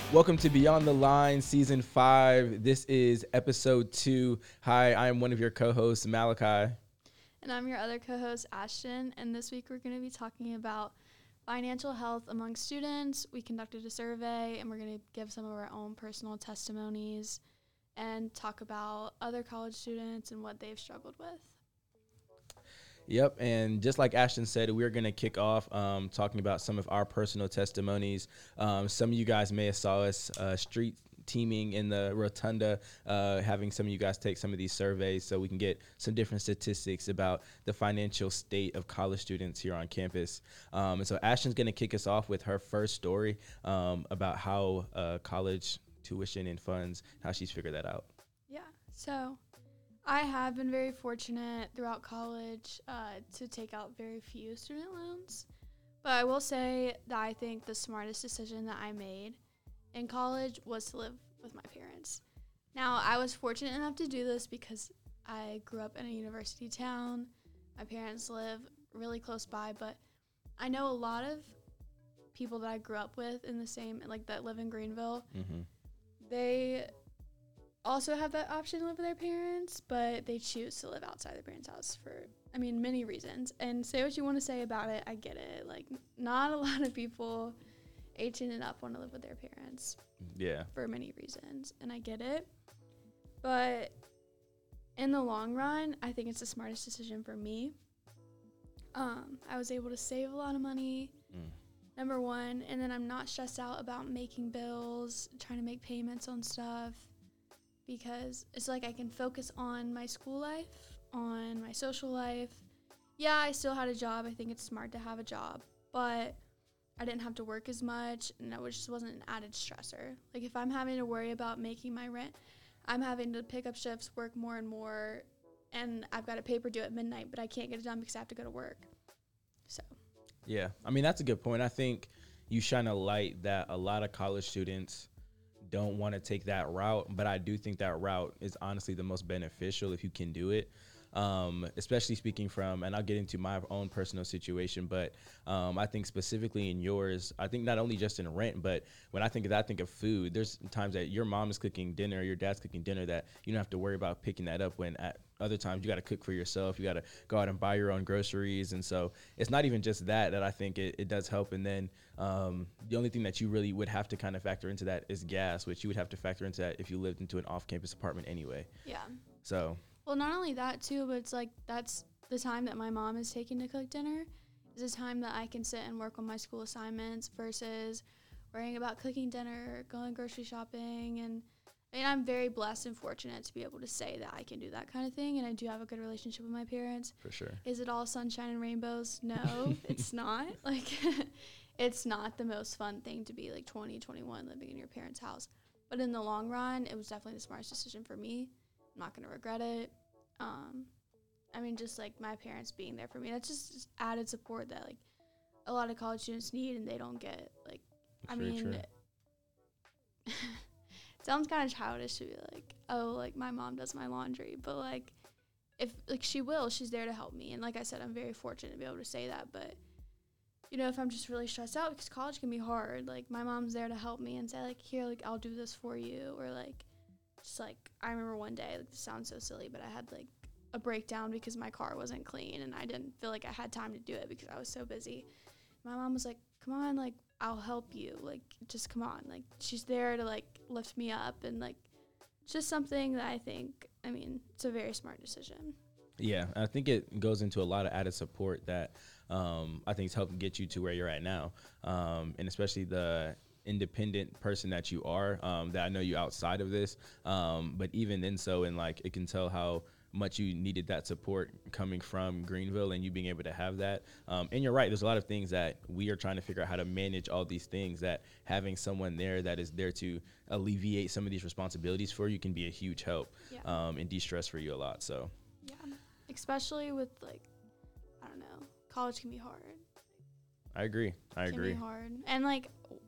Welcome to Beyond the Line, Season 5. This is Episode 2. Hi, I am one of your co-hosts, Malachi. And I'm your other co-host, Ashton. And this week we're going to be talking about financial health among students. We conducted a survey, and we're going to give some of our own personal testimonies and talk about other college students and what they've struggled with. Yep, and just like Ashton said, we're going to kick off talking about some of our personal testimonies. Some of you guys may have saw us street teaming in the rotunda, having some of you guys take some of these surveys so we can get some different statistics about the financial state of college students here on campus. And so Ashton's going to kick us off with her first story about how college tuition and funds, how she's figured that out. Yeah, so I have been very fortunate throughout college to take out very few student loans. But I will say that I think the smartest decision that I made in college was to live with my parents. Now, I was fortunate enough to do this because I grew up in a university town. My parents live really close by, but I know a lot of people that I grew up with in the same, like that live in Greenville. Mm-hmm. They also have that option to live with their parents, but they choose to live outside their parents' house for, many reasons. And say what you want to say about it, I get it. Like, not a lot of people 18 and up want to live with their parents. Yeah. For many reasons, and I get it. But in the long run, I think it's the smartest decision for me. I was able to save a lot of money, number one, and then I'm not stressed out about making bills, trying to make payments on stuff, because it's like I can focus on my school life, on my social life. Yeah, I still had a job. I think it's smart to have a job, but I didn't have to work as much, and it just wasn't an added stressor. Like, if I'm having to worry about making my rent, I'm having to pick up shifts, work more and more, and I've got a paper due at midnight, but I can't get it done because I have to go to work. So. Yeah, that's a good point. I think you shine a light that a lot of college students don't want to take that route, but I do think that route is honestly the most beneficial if you can do it. Especially speaking from, and I'll get into my own personal situation, but I think specifically in yours, I think not only just in rent, but when I think of that, I think of food. There's times that your mom is cooking dinner, your dad's cooking dinner that you don't have to worry about picking that up, when at other times you got to cook for yourself, you got to go out and buy your own groceries. And so it's not even just that I think it does help. And then the only thing that you really would have to kind of factor into that is gas, which you would have to factor into that if you lived into an off-campus apartment anyway. Yeah. So. Well, not only that, too, but it's like that's the time that my mom is taking to cook dinner is a time that I can sit and work on my school assignments versus worrying about cooking dinner, going grocery shopping. And I'm very blessed and fortunate to be able to say that I can do that kind of thing, and I do have a good relationship with my parents. For sure. Is it all sunshine and rainbows? No, it's not. Like, it's not the most fun thing to be, like, 20, 21, living in your parents' house. But in the long run, it was definitely the smartest decision for me. I'm not going to regret it. Just, like, my parents being there for me. That's just added support that, like, a lot of college students need and they don't get. Like, True. It sounds kind of childish to be like, oh, like, my mom does my laundry. But, like, if, like, she's there to help me. And like I said, I'm very fortunate to be able to say that. But, if I'm just really stressed out, because college can be hard, like, my mom's there to help me and say, like, here, like, I'll do this for you. Or, like, just, like, I remember one day, like, this sounds so silly, but I had, like, a breakdown because my car wasn't clean, and I didn't feel like I had time to do it because I was so busy. My mom was like, come on, like, I'll help you. Like, just come on. Like, she's there to, like, lift me up, and, like, it's just something that I think, it's a very smart decision. Yeah, I think it goes into a lot of added support that I think is helping get you to where you're at now, and especially the independent person that you are, that I know you outside of this, but even then so, and like it can tell how much you needed that support coming from Greenville and you being able to have that. And you're right, there's a lot of things that we are trying to figure out how to manage all these things, that having someone there that is there to alleviate some of these responsibilities for you can be a huge help. Yeah. And de-stress for you a lot. So yeah, especially with, like, I don't know, college can be hard. I agree. Can be hard. And, like,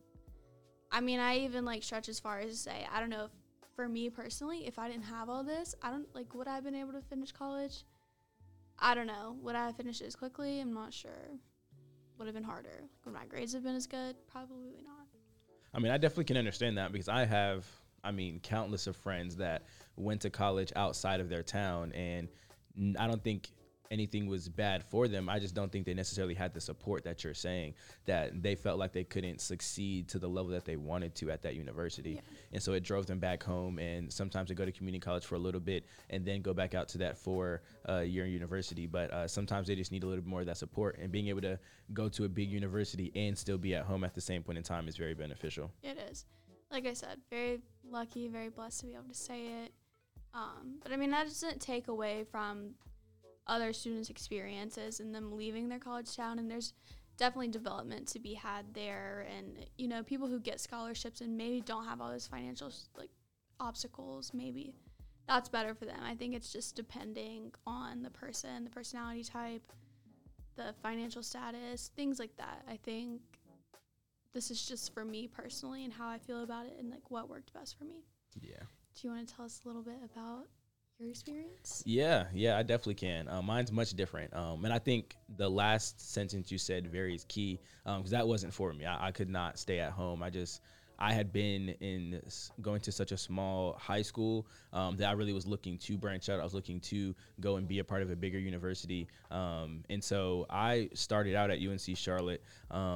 I even, like, stretch as far as to say, I don't know if, for me personally, if I didn't have all this, would I have been able to finish college? I don't know. Would I have finished it as quickly? I'm not sure. Would have been harder. Would my grades have been as good? Probably not. I mean, I definitely can understand that because I have, I mean, countless of friends that went to college outside of their town, and I don't think anything was bad for them. I just don't think they necessarily had the support that you're saying, that they felt like they couldn't succeed to the level that they wanted to at that university. Yeah. And so it drove them back home, and sometimes they go to community college for a little bit and then go back out to that 4-year university. But sometimes they just need a little bit more of that support, and being able to go to a big university and still be at home at the same point in time is very beneficial. It is. Like I said, very lucky, very blessed to be able to say it. But I mean, that doesn't take away from other students' experiences and them leaving their college town. And there's definitely development to be had there. And, you know, people who get scholarships and maybe don't have all those financial, like, obstacles, maybe that's better for them. I think it's just depending on the person, the personality type, the financial status, things like that. I think this is just for me personally and how I feel about it and, like, what worked best for me. Yeah. Do you want to tell us a little bit about your experience? Yeah, I definitely can. Mine's much different. And I think the last sentence you said very is key, because that wasn't for me. I could not stay at home. I had been going to such a small high school that I really was looking to branch out. I was looking to go and be a part of a bigger university. And so I started out at UNC Charlotte,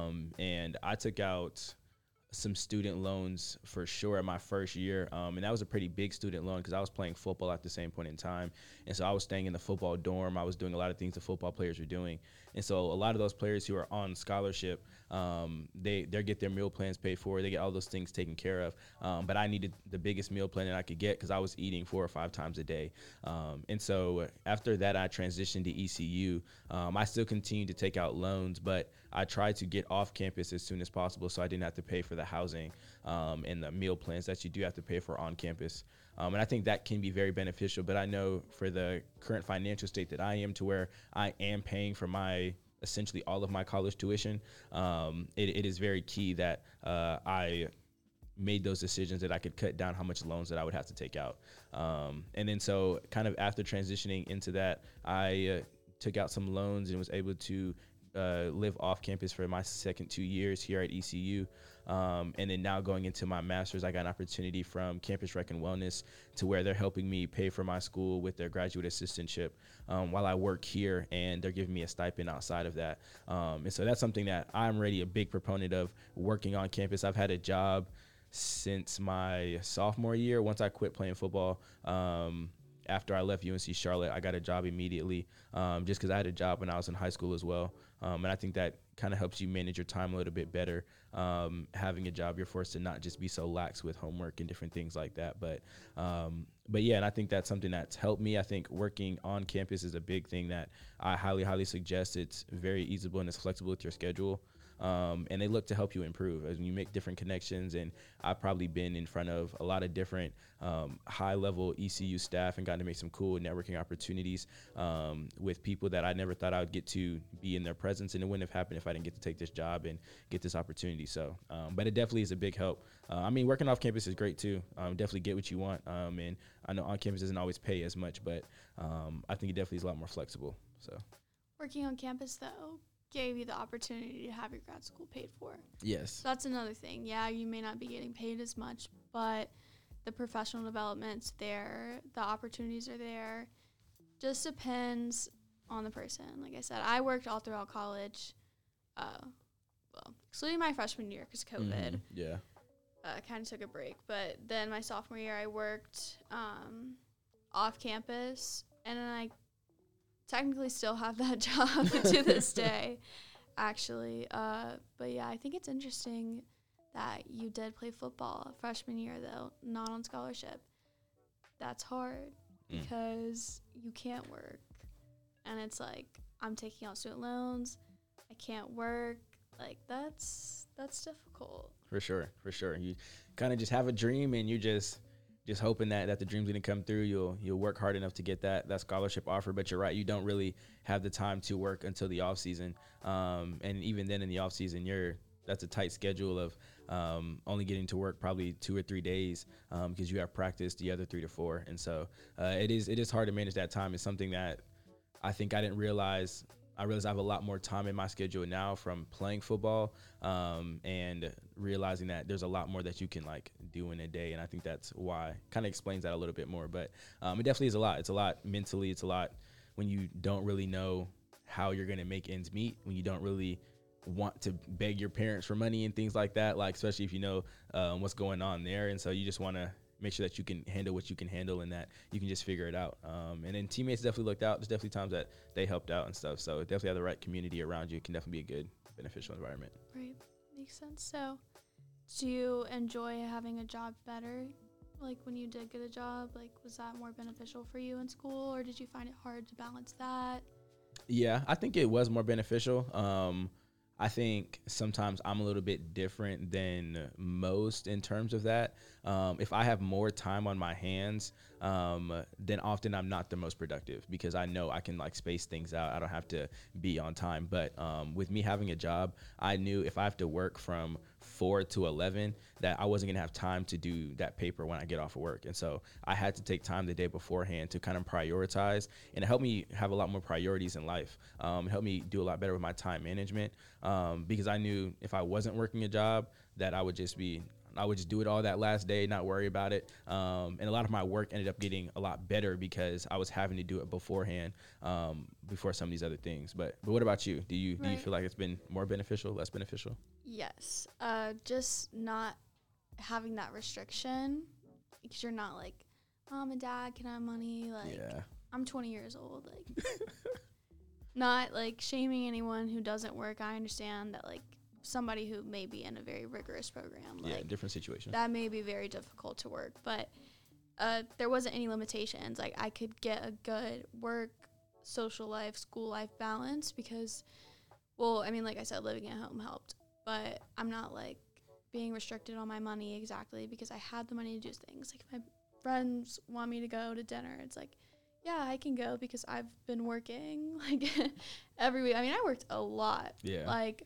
and I took out some student loans for sure in my first year. And that was a pretty big student loan because I was playing football at the same point in time. And so I was staying in the football dorm. I was doing a lot of things the football players were doing. And so a lot of those players who are on scholarship, they get their meal plans paid for. They get all those things taken care of. But I needed the biggest meal plan that I could get because I was eating 4 or 5 times a day. And so after that, I transitioned to ECU. I still continued to take out loans, but I tried to get off campus as soon as possible so I didn't have to pay for the housing and the meal plans that you do have to pay for on campus. And I think that can be very beneficial. But I know for the current financial state that I am, to where I am paying for essentially all of my college tuition, it is very key that I made those decisions that I could cut down how much loans that I would have to take out. And then so kind of after transitioning into that, I took out some loans and was able to live off campus for my second 2 years here at ECU. And then now going into my master's, I got an opportunity from Campus Rec and Wellness to where they're helping me pay for my school with their graduate assistantship while I work here, and they're giving me a stipend outside of that. And so that's something that I'm already a big proponent of, working on campus. I've had a job since my sophomore year. Once I quit playing football, after I left UNC Charlotte, I got a job immediately just because I had a job when I was in high school as well. And I think that kind of helps you manage your time a little bit better. Having a job, you're forced to not just be so lax with homework and different things like that. But yeah, and I think that's something that's helped me. I think working on campus is a big thing that I highly, highly suggest. It's very easable and it's flexible with your schedule. And they look to help you improve as you make different connections. And I've probably been in front of a lot of different high-level ECU staff and gotten to make some cool networking opportunities with people that I never thought I would get to be in their presence. And it wouldn't have happened if I didn't get to take this job and get this opportunity. So, but it definitely is a big help. I mean, working off campus is great too. Definitely get what you want. And I know on campus doesn't always pay as much, but I think it definitely is a lot more flexible. So, working on campus, though, gave you the opportunity to have your grad school paid for. Yes. So that's another thing. Yeah, you may not be getting paid as much, but the professional development's there, the opportunities are there. Just depends on the person. Like I said, I worked all throughout college, well, excluding my freshman year because COVID. Mm-hmm. Yeah. Kind of took a break. But then my sophomore year, I worked off campus, and then I technically still have that job to this day, actually. But yeah, I think it's interesting that you did play football freshman year, though, not on scholarship. That's hard because you can't work. And it's like, I'm taking out student loans. I can't work. Like, that's difficult. For sure. You kind of just have a dream, and you just hoping that the dream's gonna come through. You'll work hard enough to get that scholarship offer. But you're right, you don't really have the time to work until the off season. And even then, in the off season, that's a tight schedule of only getting to work probably 2 or 3 days because you have practice the other 3 to 4. And so it is hard to manage that time. It's something that I think I didn't realize I realize I have a lot more time in my schedule now from playing football, and realizing that there's a lot more that you can like do in a day. And I think that's why kind of explains that a little bit more. But it definitely is a lot. It's a lot mentally. It's a lot when you don't really know how you're going to make ends meet, when you don't really want to beg your parents for money and things like that, like especially if you know what's going on there. And so you just want to make sure that you can handle what you can handle and that you can just figure it out. And then teammates definitely looked out. There's definitely times that they helped out and stuff. So definitely have the right community around you. It can definitely be a good, beneficial environment. Right. Makes sense. So do you enjoy having a job better? Like when you did get a job, like was that more beneficial for you in school, or did you find it hard to balance that? Yeah, I think it was more beneficial. I think sometimes I'm a little bit different than most in terms of that. If I have more time on my hands, then often I'm not the most productive because I know I can like space things out. I don't have to be on time. But with me having a job, I knew if I have to work from 4 to 11 that I wasn't gonna have time to do that paper when I get off of work. And so I had to take time the day beforehand to kind of prioritize, and it helped me have a lot more priorities in life. It helped me do a lot better with my time management, because I knew if I wasn't working a job that I would just do it all that last day, not worry about it. And a lot of my work ended up getting a lot better because I was having to do it beforehand, before some of these other things. But what about you? Do you feel like it's been more beneficial, less beneficial? Yes. Just not having that restriction, because you're not like, Mom and Dad, can I have money? Like, Yeah. I'm 20 years old. Like, not like shaming anyone who doesn't work. I understand that like somebody who may be in a very rigorous program, like Different situation. that may be very difficult to work, but there wasn't any limitations. Like I could get a good work, social life, school life balance because, well, I mean, like I said, living at home helped, but I'm not like being restricted on my money exactly because I had the money to do things. Like if my friends want me to go to dinner, it's like, yeah, I can go because I've been working like every week. I mean, I worked a lot. Yeah. Like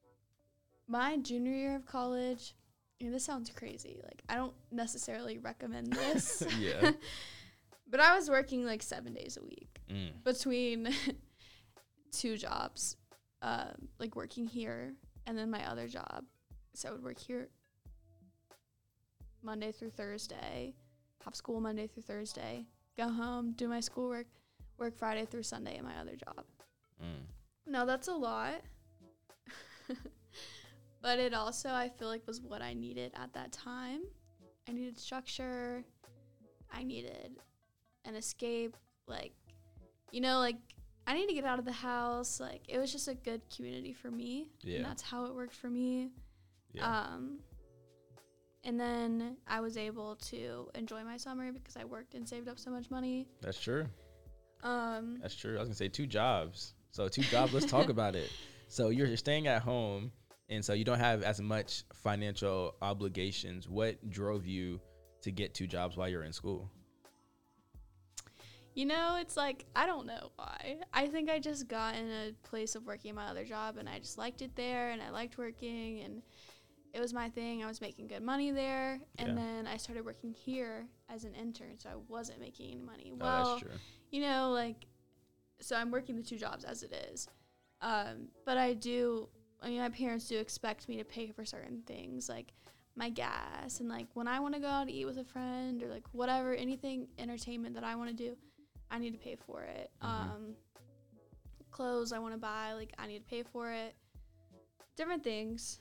my junior year of college, I mean, this sounds crazy. Like I don't necessarily recommend this. Yeah. But I was working like 7 days a week between 2 jobs, like working here and then my other job. So I would work here Monday through Thursday, have school Monday through Thursday, go home, do my schoolwork, work Friday through Sunday at my other job. Now that's a lot, but it also I feel like was what I needed at that time. I needed structure. I needed an escape. Like, you know, like I need to get out of the house. Like it was just a good community for me. Yeah. And that's how it worked for me. Yeah. And then I was able to enjoy my summer because I worked and saved up so much money. That's true. That's true. I was gonna say 2 jobs. So 2 jobs. Let's talk about it. So you're staying at home, and so you don't have as much financial obligations. What drove you to get 2 jobs while you're in school? You know, it's like, I don't know why. I think I just got in a place of working my other job, and I just liked it there, and I liked working, and it was my thing. I was making good money there, and then I started working here as an intern, so I wasn't making any money. Well, that's true. You know, like, so I'm working the 2 jobs as it is. But I mean, my parents do expect me to pay for certain things, like my gas, and like when I want to go out to eat with a friend or like whatever, anything entertainment that I want to do, I need to pay for it. Clothes I want to buy, like I need to pay for it. Different things.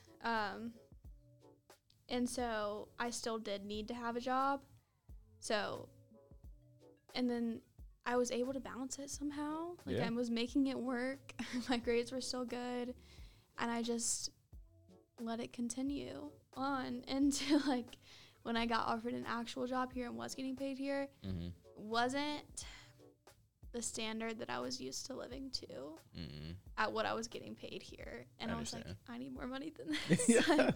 And so I still did need to have a job. So, and then I was able to balance it somehow. Like I was making it work. My grades were still good. And I just let it continue on until like when I got offered an actual job here and was getting paid here, wasn't the standard that I was used to living to at what I was getting paid here. And I was like, I need more money than this. Like,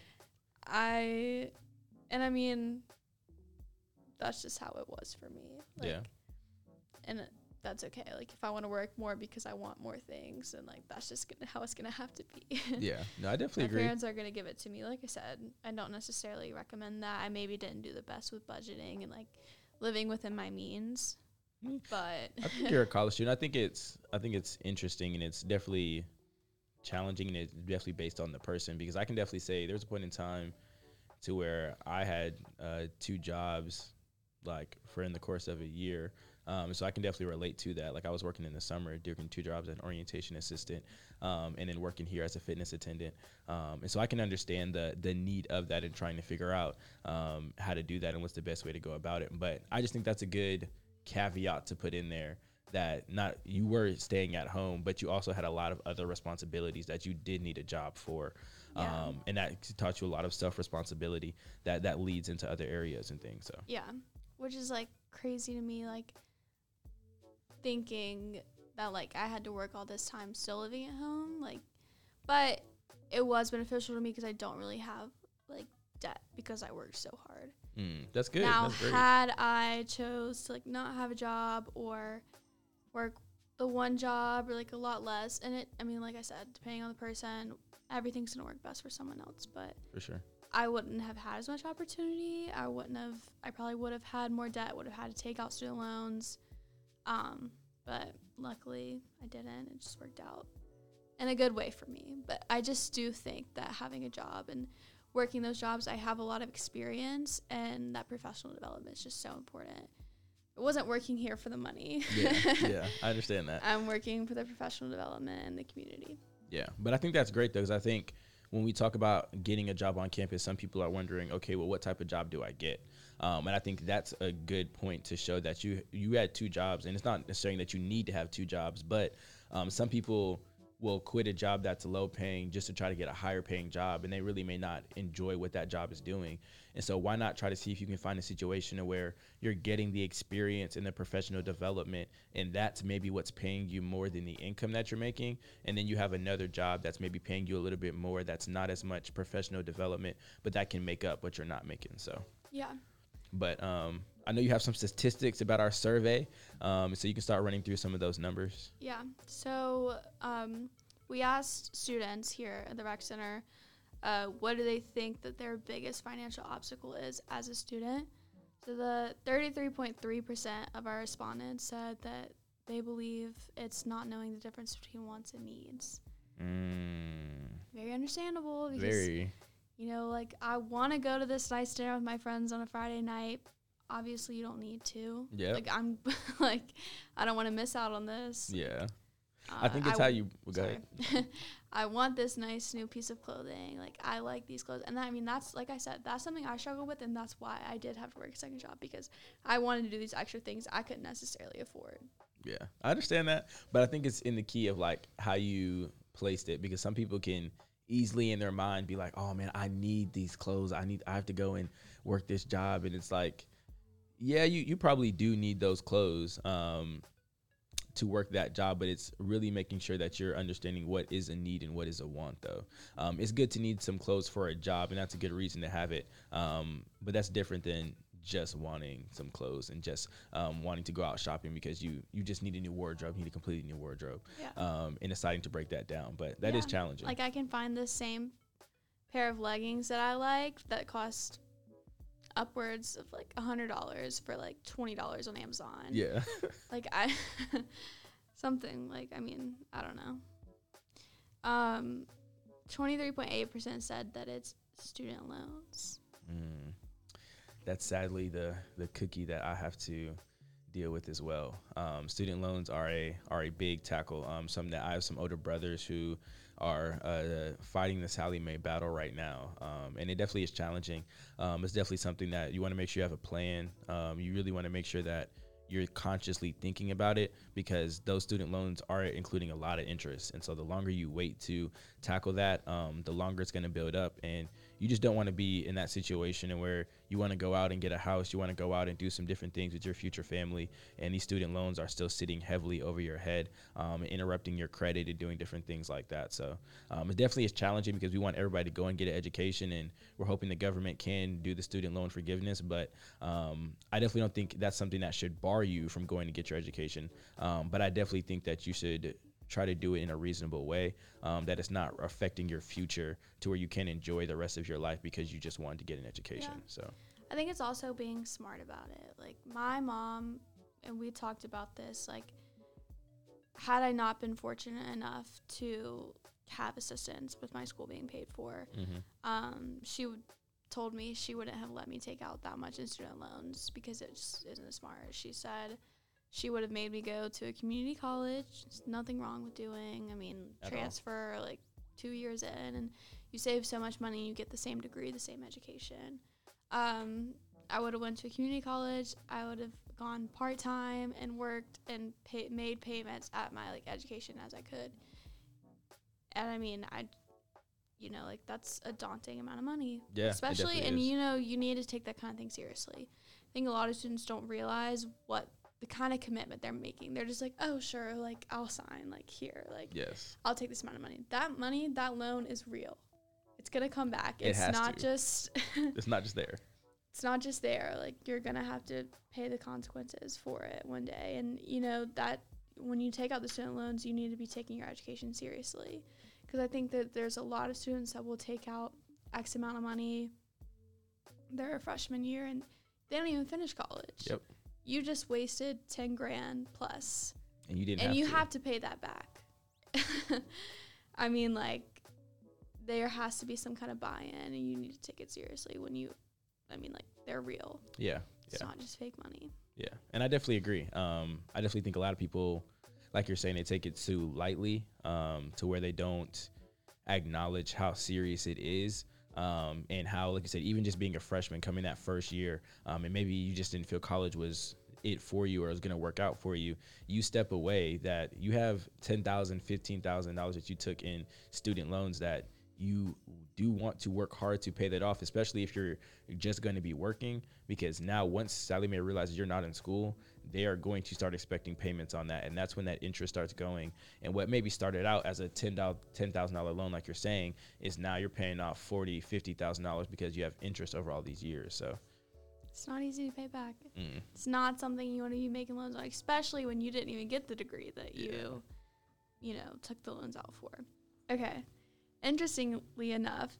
I mean, that's just how it was for me. Like, and that's okay. Like, if I want to work more because I want more things, and like, that's just how it's going to have to be. Yeah. No, I definitely agree. My parents are going to give it to me. Like I said, I don't necessarily recommend that. I maybe didn't do the best with budgeting and like living within my means. But I think you're a college student. I think it's interesting, and it's definitely challenging, and it's definitely based on the person, because I can definitely say there's a point in time to where I had 2 jobs, like for in the course of a year. So I can definitely relate to that. Like I was working in the summer doing 2 jobs as an orientation assistant, and then working here as a fitness attendant. And so I can understand the need of that and trying to figure out how to do that and what's the best way to go about it. But I just think that's a good caveat to put in there, that not you were staying at home, but you also had a lot of other responsibilities that you did need a job for. Yeah. And that taught you a lot of self-responsibility that leads into other areas and things. So yeah, which is like crazy to me, like thinking that like I had to work all this time still living at home, like, but it was beneficial to me because I don't really have like debt because I worked so hard. That's good. Now, That's great. had I chose to like not have a job or work the one job or like a lot less, and it, I mean, like I said, depending on the person, everything's gonna work best for someone else. But For sure. I wouldn't have had as much opportunity. I probably would have had more debt. Would have had to take out student loans. But luckily I didn't. It just worked out in a good way for me. But I just do think that having a job and working those jobs, I have a lot of experience, and that professional development is just so important. I wasn't working here for the money. Yeah, I understand that. I'm working for the professional development and the community. Yeah, but I think that's great though, because I think when we talk about getting a job on campus, some people are wondering, okay, well, what type of job do I get? And I think that's a good point to show that you had 2 jobs, and it's not necessarily that you need to have 2 jobs, but some people will quit a job that's low paying just to try to get a higher paying job, and they really may not enjoy what that job is doing. And so why not try to see if you can find a situation where you're getting the experience and the professional development, and that's maybe what's paying you more than the income that you're making, and then you have another job that's maybe paying you a little bit more, that's not as much professional development, but that can make up what you're not making. So Yeah. but I know you have some statistics about our survey, so you can start running through some of those numbers. Yeah. So we asked students here at the Rec Center, what do they think that their biggest financial obstacle is as a student? So the 33.3% of our respondents said that they believe it's not knowing the difference between wants and needs. Very understandable because, Very. you know, like I want to go to this nice dinner with my friends on a Friday night. Obviously, you don't need to. Yeah. Like I'm like, I don't want to miss out on this. Yeah. I think it's how you go ahead. I want this nice new piece of clothing. Like I like these clothes, and that, I mean, that's, like I said, that's something I struggle with, and that's why I did have to work a second job, because I wanted to do these extra things I couldn't necessarily afford. Yeah, I understand that, but I think it's in the key of like how you placed it, because some people can easily in their mind be like, oh man, I need these clothes. I have to go and work this job, and it's like, yeah, you probably do need those clothes to work that job, but it's really making sure that you're understanding what is a need and what is a want, though. It's good to need some clothes for a job, and that's a good reason to have it, but that's different than just wanting some clothes and just wanting to go out shopping because you just need a new wardrobe, you need a completely new wardrobe, and deciding to break that down. But that is challenging. Like I can find the same pair of leggings that I like that cost upwards of like $100 for like $20 on Amazon. Yeah. Like something like, I mean, I don't know. 23.8% said that it's student loans. That's sadly the cookie that I have to deal with as well. Student loans are a big tackle. Something that I have some older brothers who are fighting the Sallie Mae battle right now, and it definitely is challenging. It's definitely something that you want to make sure you have a plan. You really want to make sure that you're consciously thinking about it, because those student loans are including a lot of interest, and so the longer you wait to tackle that, the longer it's going to build up, and you just don't want to be in that situation and where you want to go out and get a house, you want to go out and do some different things with your future family, and these student loans are still sitting heavily over your head, interrupting your credit and doing different things like that. So it definitely is challenging, because we want everybody to go and get an education, and we're hoping the government can do the student loan forgiveness, but I definitely don't think that's something that should bar you from going to get your education, but I definitely think that you should try to do it in a reasonable way, that it's not affecting your future to where you can enjoy the rest of your life because you just wanted to get an education. So I think it's also being smart about it. Like my mom and we talked about this, like, had I not been fortunate enough to have assistance with my school being paid for, she told me she wouldn't have let me take out that much in student loans because it just isn't smart. She said she would have made me go to a community college. There's nothing wrong with doing. I mean, transfer like 2 years in, and you save so much money. You get the same degree, the same education. I would have went to a community college. I would have gone part-time and worked and made payments at my like education as I could. And I mean, like, that's a daunting amount of money. Yeah, especially, and you need to take that kind of thing seriously. I think a lot of students don't realize what the kind of commitment they're making. They're just like, oh, sure, like, I'll sign, like, here, like, yes, I'll take this amount of money. That loan is real. It's gonna come back. It's not just it's not just there. It's not just there. Like, you're gonna have to pay the consequences for it one day. And that when you take out the student loans, you need to be taking your education seriously. Because I think that there's a lot of students that will take out X amount of money their freshman year and they don't even finish college. Yep. You just wasted 10 grand plus. And you didn't have to pay that back. I mean, like, there has to be some kind of buy-in, and you need to take it seriously they're real. Yeah. It's not just fake money. Yeah. And I definitely agree. I definitely think a lot of people, like you're saying, they take it too lightly, to where they don't acknowledge how serious it is. And how, like you said, even just being a freshman coming that first year, and maybe you just didn't feel college was it for you or it was going to work out for you, you step away that you have $10,000, $15,000 that you took in student loans that you do want to work hard to pay that off, especially if you're just going to be working, because now once Sallie Mae realizes you're not in school, they are going to start expecting payments on that. And that's when that interest starts going. And what maybe started out as a $10,000 loan, like you're saying, is now you're paying off $40,000, $50,000 because you have interest over all these years. So it's not easy to pay back. It's not something you want to be making loans on, especially when you didn't even get the degree that you took the loans out for. Okay. Interestingly enough,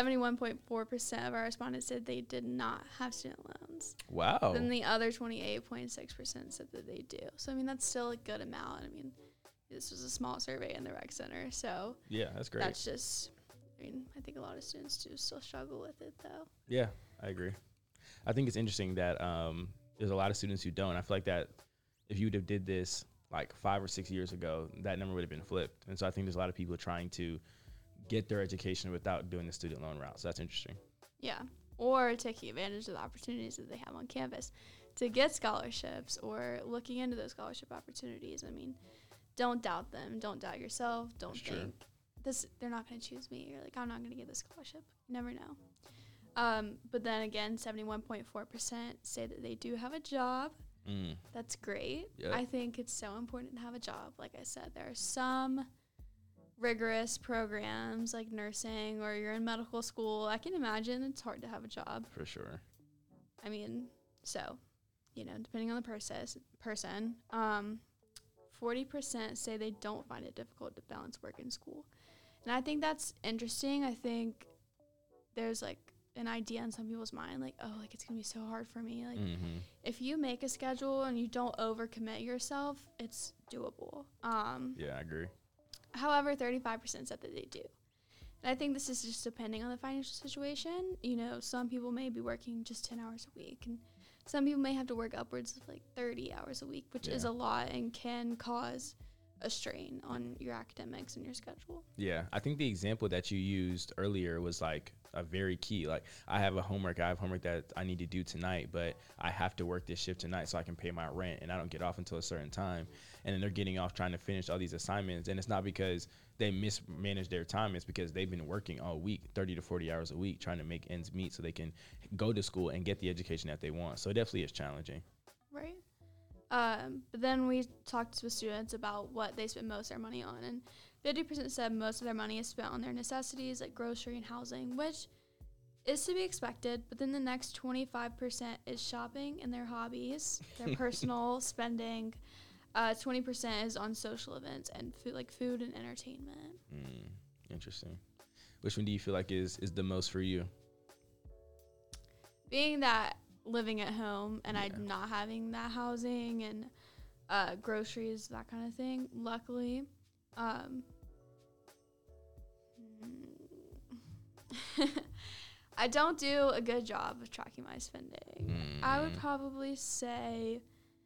71.4% of our respondents said they did not have student loans. Wow. Then the other 28.6% said that they do. So, I mean, that's still a good amount. I mean, this was a small survey in the rec center. So, yeah, that's great. That's just, I think a lot of students do still struggle with it, though. Yeah, I agree. I think it's interesting that there's a lot of students who don't. I feel like that if you would have did this like 5 or 6 years ago, that number would have been flipped. And so I think there's a lot of people trying to get their education without doing the student loan route. So that's interesting. Yeah. Or taking advantage of the opportunities that they have on campus to get scholarships or looking into those scholarship opportunities. I mean, don't doubt them. Don't doubt yourself. Don't think they're not going to choose me. You're like, I'm not going to get this scholarship. You never know. But then again, 71.4% say that they do have a job. That's great. Yep. I think it's so important to have a job. Like I said, there are some rigorous programs like nursing or you're in medical school. I can imagine it's hard to have a job. For sure. I mean, so, depending on the person, 40% say they don't find it difficult to balance work and school. And I think that's interesting. I think there's like an idea in some people's mind, like, oh, like it's gonna be so hard for me. Like, if you make a schedule and you don't overcommit yourself, it's doable. Yeah, I agree. However, 35% said that they do. And I think this is just depending on the financial situation. Some people may be working just 10 hours a week, and some people may have to work upwards of like 30 hours a week, which is a lot and can cause a strain on your academics and your schedule. Yeah, I think the example that you used earlier was like a very key. Like, I have homework that I need to do tonight, but I have to work this shift tonight so I can pay my rent, and I don't get off until a certain time. And then they're getting off trying to finish all these assignments, and it's not because they mismanage their time. It's because they've been working all week, 30 to 40 hours a week, trying to make ends meet so they can go to school and get the education that they want. So it definitely is challenging. Right. But then we talked with students about what they spend most of their money on, and 50% said most of their money is spent on their necessities like grocery and housing, which is to be expected. But then the next 25% is shopping and their hobbies, their personal spending. 20% is on social events and food and entertainment. Interesting. Which one do you feel like is the most for you? Being that living at home and I'm not having that housing and groceries, that kind of thing. Luckily, I don't do a good job of tracking my spending. I would probably say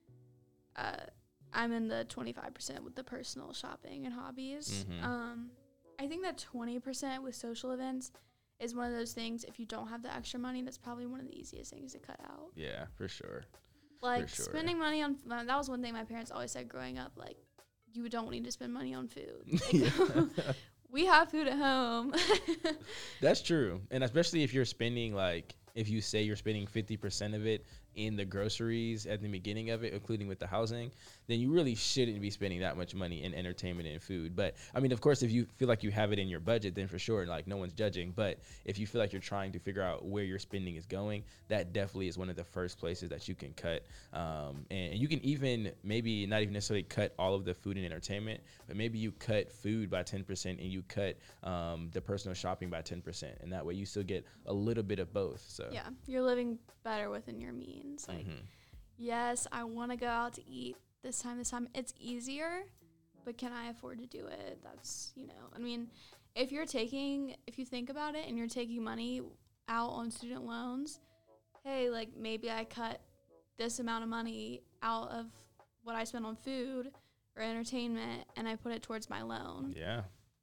I'm in the 25% with the personal shopping and hobbies. I think that 20% with social events is one of those things, if you don't have the extra money, that's probably one of the easiest things to cut out. Yeah, for sure. Like, spending money on, that was one thing my parents always said growing up, like, you don't need to spend money on food. Like, we have food at home. That's true. And especially if you're spending, like, if you say you're spending 50% of it in the groceries at the beginning of it, including with the housing, then you really shouldn't be spending that much money in entertainment and food. But I mean, of course, if you feel like you have it in your budget, then for sure, like, no one's judging. But if you feel like you're trying to figure out where your spending is going, that definitely is one of the first places that you can cut. And you can even maybe not even necessarily cut all of the food and entertainment, but maybe you cut food by 10% and you cut the personal shopping by 10%. And that way you still get a little bit of both. So yeah, you're living better within your means. Like, yes, I want to go out to eat this time. It's easier, but can I afford to do it? That's, you know, I mean, if you think about it and you're taking money out on student loans, hey, like, maybe I cut this amount of money out of what I spend on food or entertainment and I put it towards my loan. Yeah.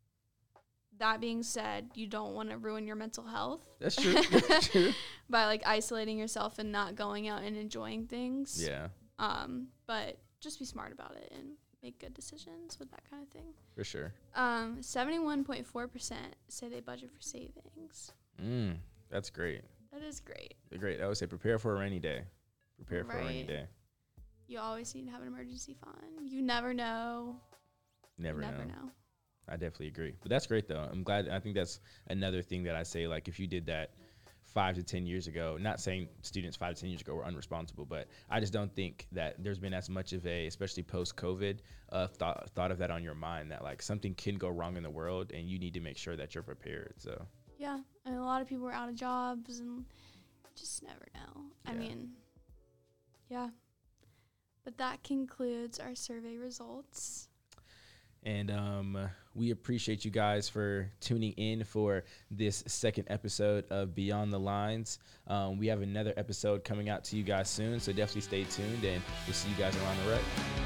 That being said, you don't want to ruin your mental health. That's true. That's true. By, like, isolating yourself and not going out and enjoying things. Yeah. But just be smart about it and make good decisions with that kind of thing. For sure. 71.4% say they budget for savings. That's great. That is great. Great. I would say prepare for a rainy day. Prepare for a rainy day. You always need to have an emergency fund. You never know. Never know. I definitely agree. But that's great, though. I'm glad. I think that's another thing that I say, like, if you did that 5 to 10 years ago, not saying students 5 to 10 years ago were unresponsible, but I just don't think that there's been as much of a, especially post-COVID, thought of that on your mind, that, like, something can go wrong in the world and you need to make sure that you're prepared. So yeah, I mean, a lot of people are out of jobs and just never know. Yeah. I mean, yeah. But that concludes our survey results. And we appreciate you guys for tuning in for this second episode of Beyond the Lines. We have another episode coming out to you guys soon, so definitely stay tuned, and we'll see you guys around the road.